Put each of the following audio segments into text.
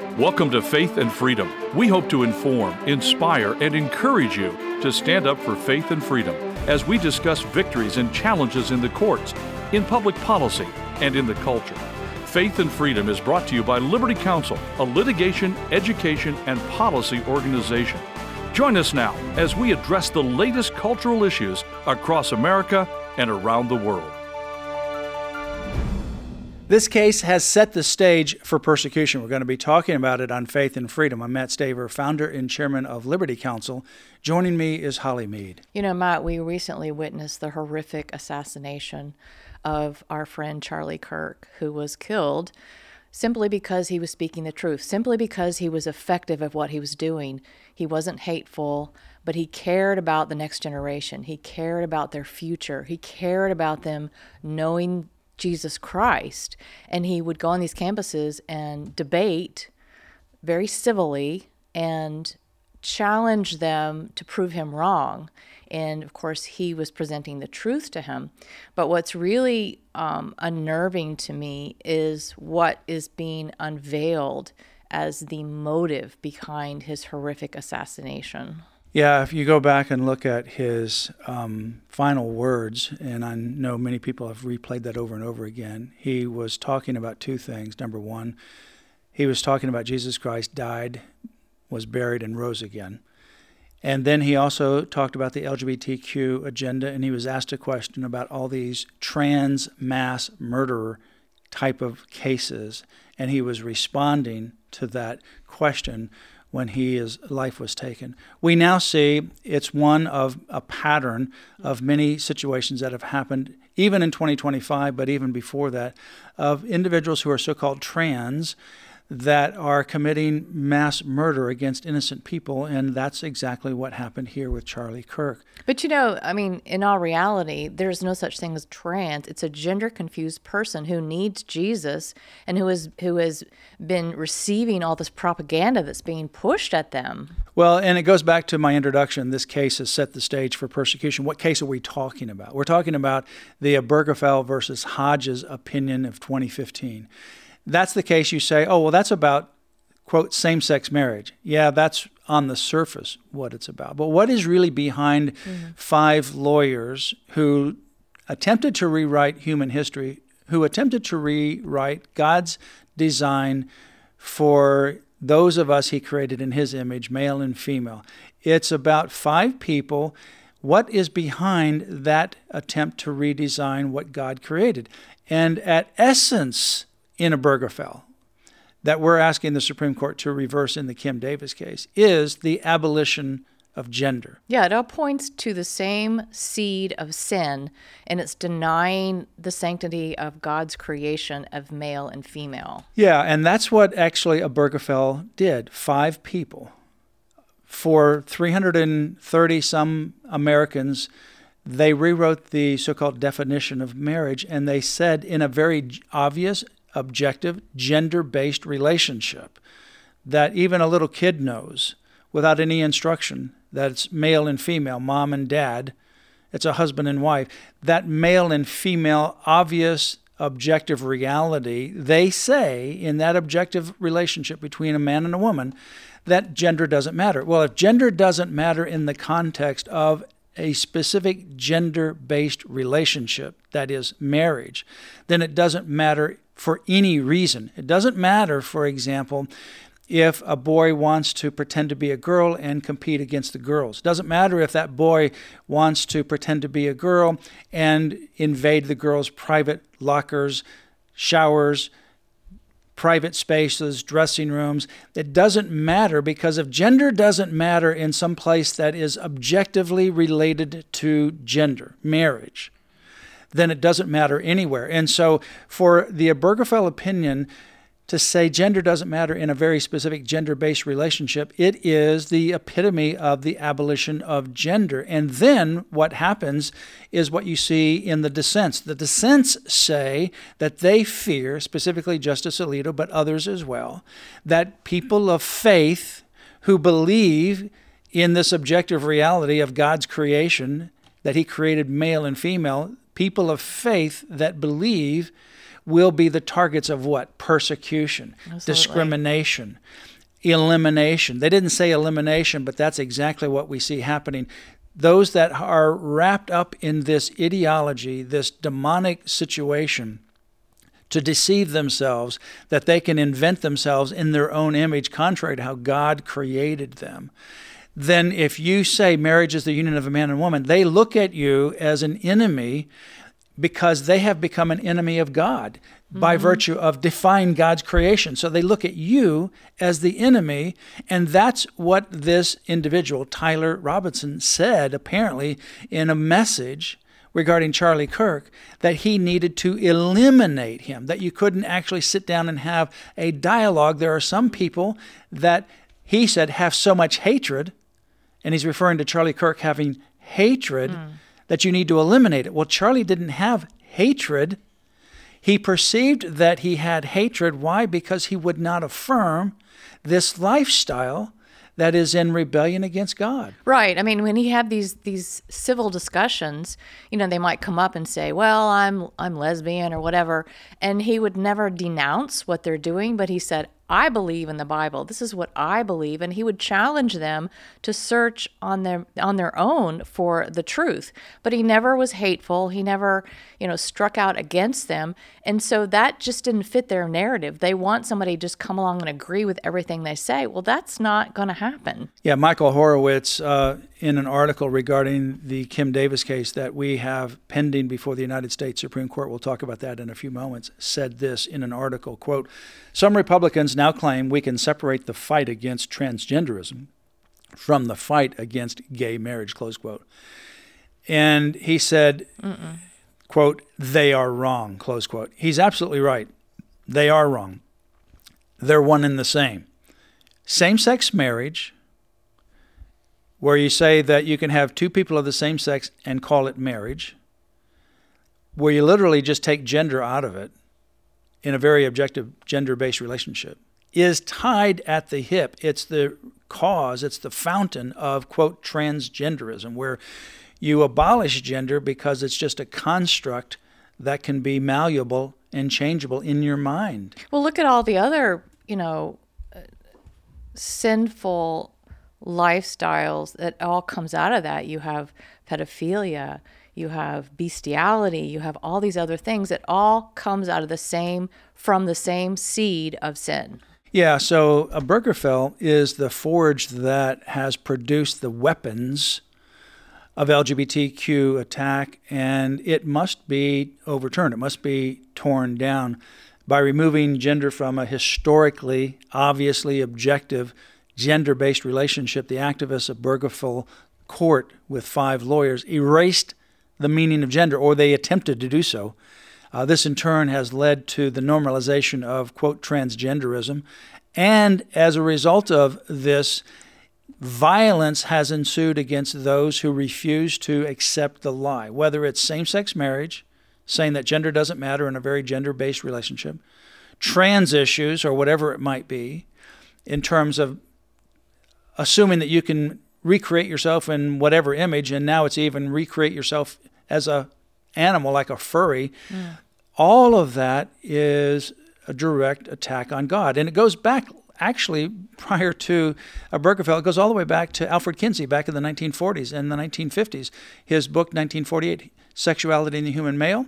Welcome to Faith and Freedom. We hope to inform, inspire, and encourage you to stand up for faith and freedom as we discuss victories and challenges in the courts, in public policy, and in the culture. Faith and Freedom is brought to you by Liberty Counsel, a litigation, education, and policy organization. Join us now as we address the latest cultural issues across America and around the world. This case has set the stage for persecution. We're going to be talking about it on Faith and Freedom. I'm Matt Staver, founder and chairman of Liberty Counsel. Joining me is Holly Mead. You know, Matt, we recently witnessed the horrific assassination of our friend Charlie Kirk, who was killed simply because he was speaking the truth, simply because he was effective at what he was doing. He wasn't hateful, but he cared about the next generation. He cared about their future. He cared about them knowing Jesus Christ, and he would go on these campuses and debate very civilly and challenge them to prove him wrong. And of course, he was presenting the truth to him. But what's really unnerving to me is what is being unveiled as the motive behind his horrific assassination. Yeah, if you go back and look at his final words, and I know many people have replayed that over and over again, he was talking about two things. Number one, he was talking about Jesus Christ died, was buried, and rose again. And then he also talked about the LGBTQ agenda, and he was asked a question about all these trans mass murderer type of cases, and he was responding to that question when his life was taken. We now see it's one of a pattern of many situations that have happened, even in 2025, but even before that, of individuals who are so-called trans that are committing mass murder against innocent people, and that's exactly what happened here with Charlie Kirk. But you know, I mean, in all reality, there's no such thing as trans. It's a gender-confused person who needs Jesus and who has been receiving all this propaganda that's being pushed at them. Well, and it goes back to my introduction. This case has set the stage for persecution. What case are we talking about? We're talking about the Obergefell versus Hodges opinion of 2015. That's the case you say, oh, well, that's about, quote, same-sex marriage. Yeah, that's on the surface what it's about. But what is really behind five lawyers who attempted to rewrite human history, who attempted to rewrite God's design for those of us he created in his image, male and female? It's about five people. What is behind that attempt to redesign what God created? And at essence, in Obergefell, that we're asking the Supreme Court to reverse in the Kim Davis case, is the abolition of gender. Yeah, it all points to the same seed of sin, and it's denying the sanctity of God's creation of male and female. Yeah, and that's what actually Obergefell did. Five people. For 330-some Americans, they rewrote the so-called definition of marriage, and they said in a very obvious, objective, gender-based relationship that even a little kid knows without any instruction that it's male and female, mom and dad, it's a husband and wife. That male and female obvious objective reality, they say in that objective relationship between a man and a woman, that gender doesn't matter. Well, if gender doesn't matter in the context of a specific gender-based relationship, that is marriage, then it doesn't matter for any reason. It doesn't matter, for example, if a boy wants to pretend to be a girl and compete against the girls. It doesn't matter if that boy wants to pretend to be a girl and invade the girls' private lockers, showers, private spaces, dressing rooms. It doesn't matter, because if gender doesn't matter in some place that is objectively related to gender, marriage, then it doesn't matter anywhere. And so for the Obergefell opinion to say gender doesn't matter in a very specific gender-based relationship, it is the epitome of the abolition of gender. And then what happens is what you see in the dissents. The dissents say that they fear, specifically Justice Alito, but others as well, that people of faith who believe in this objective reality of God's creation, that he created male and female, people of faith that believe will be the targets of what? Persecution, Absolutely. discrimination, elimination. They didn't say elimination, but that's exactly what we see happening. Those that are wrapped up in this ideology, this demonic situation, to deceive themselves, that they can invent themselves in their own image, contrary to how God created them. Then if you say marriage is the union of a man and woman, they look at you as an enemy because they have become an enemy of God by virtue of defying God's creation. So they look at you as the enemy, and that's what this individual, Tyler Robinson, said apparently in a message regarding Charlie Kirk, that he needed to eliminate him, that you couldn't actually sit down and have a dialogue. There are some people that he said have so much hatred, and he's referring to Charlie Kirk having hatred, that you need to eliminate it. Well, Charlie didn't have hatred. He perceived that he had hatred. Why? Because he would not affirm this lifestyle that is in rebellion against God. Right. I mean, when he had these civil discussions, they might come up and say, well, I'm lesbian or whatever. And he would never denounce what they're doing, but he said, I believe in the Bible. This is what I believe. And he would challenge them to search on their own for the truth. But he never was hateful. He never, struck out against them. And so that just didn't fit their narrative. They want somebody to just come along and agree with everything they say. Well, that's not going to happen. Yeah, Michael Horowitz, in an article regarding the Kim Davis case that we have pending before the United States Supreme Court, we'll talk about that in a few moments, said this in an article, quote, "Some Republicans now claim we can separate the fight against transgenderism from the fight against gay marriage," close quote. And he said, quote, "They are wrong," close quote. He's absolutely right. They are wrong. They're one and the same. Same-sex marriage, where you say that you can have two people of the same sex and call it marriage, where you literally just take gender out of it in a very objective gender-based relationship, is tied at the hip. It's the cause, it's the fountain of, quote, transgenderism, where you abolish gender because it's just a construct that can be malleable and changeable in your mind. Well, look at all the other, sinful lifestyles that all comes out of that. You have pedophilia, you have bestiality, you have all these other things that all comes out of from the same seed of sin. Yeah, so Obergefell is the forge that has produced the weapons of LGBTQ attack, and it must be overturned. It must be torn down by removing gender from a historically, obviously objective, gender-based relationship. The activists of Obergefell court with 5 lawyers erased the meaning of gender, or they attempted to do so. This in turn has led to the normalization of, quote, transgenderism. And as a result of this, violence has ensued against those who refuse to accept the lie, whether it's same-sex marriage, saying that gender doesn't matter in a very gender-based relationship, trans issues, or whatever it might be, in terms of assuming that you can recreate yourself in whatever image, and now it's even recreate yourself as a animal, like a furry. All of that is a direct attack on God. And it goes back, actually, prior to Obergefell, it goes all the way back to Alfred Kinsey back in the 1940s and the 1950s. His book, 1948, Sexuality in the Human Male.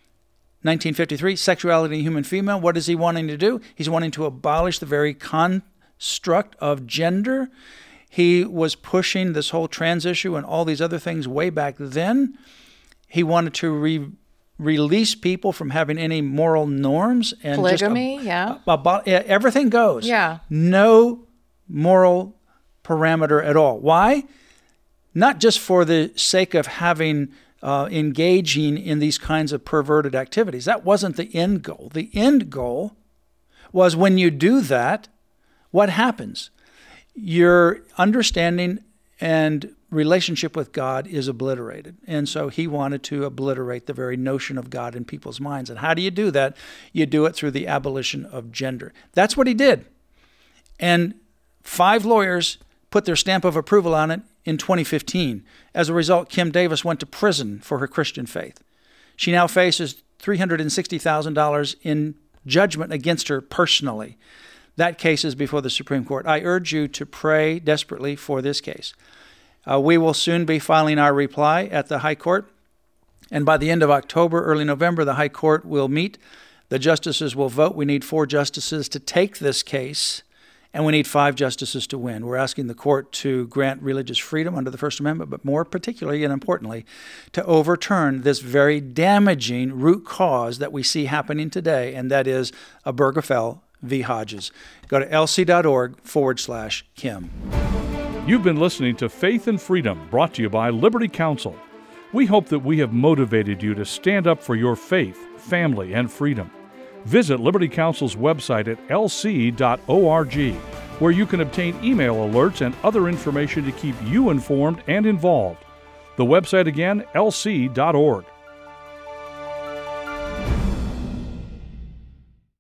1953, Sexuality in the Human Female. What is he wanting to do? He's wanting to abolish the very construct of gender. He was pushing this whole trans issue and all these other things way back then. He wanted to release people from having any moral norms. And polygamy, everything goes. Yeah. No moral parameter at all. Why? Not just for the sake of having engaging in these kinds of perverted activities. That wasn't the end goal. The end goal was when you do that, what happens? Your understanding and relationship with God is obliterated. And so he wanted to obliterate the very notion of God in people's minds. And how do you do that? You do it through the abolition of gender. That's what he did. And 5 lawyers put their stamp of approval on it in 2015. As a result, Kim Davis went to prison for her Christian faith. She now faces $360,000 in judgment against her personally. That case is before the Supreme Court. I urge you to pray desperately for this case. We will soon be filing our reply at the High Court, and by the end of October, early November, the High Court will meet. The justices will vote. We need 4 justices to take this case, and we need 5 justices to win. We're asking the court to grant religious freedom under the First Amendment, but more particularly and importantly, to overturn this very damaging root cause that we see happening today, and that is Obergefell v. Hodges. Go to lc.org/Kim. You've been listening to Faith and Freedom, brought to you by Liberty Counsel. We hope that we have motivated you to stand up for your faith, family, and freedom. Visit Liberty Counsel's website at lc.org, where you can obtain email alerts and other information to keep you informed and involved. The website again, lc.org.